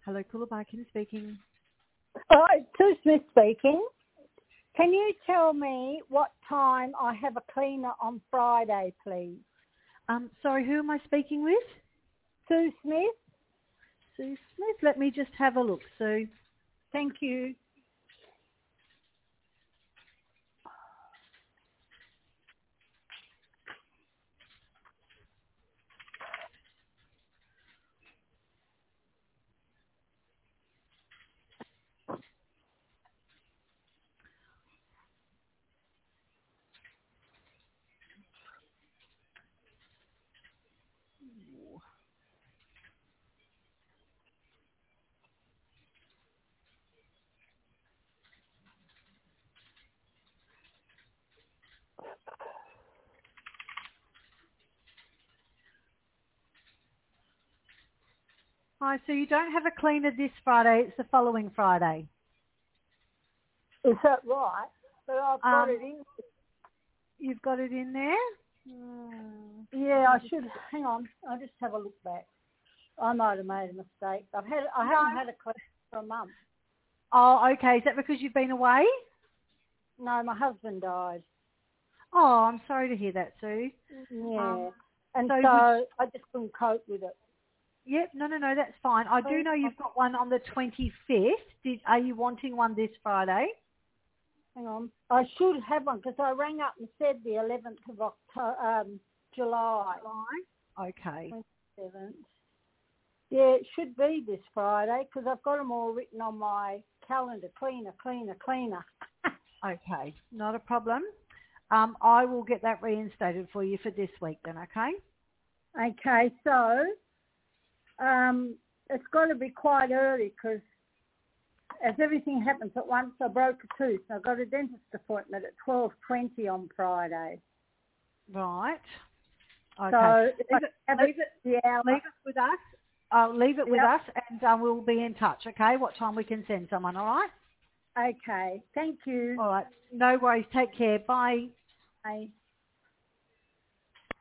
Hello, Coolabah speaking. Hi, Sue Smith speaking. Can you tell me what time I have a cleaner on Friday, please? Sorry, who am I speaking with? Sue Smith? Sue Smith. Let me just have a look, Sue. Thank you. Hi, so you don't have a cleaner this Friday, it's the following Friday. Is that right? But I've got it in. You've got it in there? Yeah, I should. Hang on. I'll just have a look back. I might have made a mistake. I haven't had a cleaner for a month. Oh, okay. Is that because you've been away? No, my husband died. Oh, I'm sorry to hear that, Sue. Yeah. And so I just couldn't cope with it. Yep, no, that's fine. I do know you've got one on the 25th. Are you wanting one this Friday? Hang on. I should have one because I rang up and said the 11th of October, July. Okay. 27th. Yeah, it should be this Friday because I've got them all written on my calendar. Cleaner. Okay, not a problem. I will get that reinstated for you for this week then, okay? Okay, so it's got to be quite early because as everything happens at once, I broke a tooth. I've got a dentist appointment at 12:20 on Friday. Right. Okay. So leave it with us. I'll leave it with us and we'll be in touch, okay? What time we can send someone, all right? Okay, thank you. All right. No worries. Take care. Bye. Bye.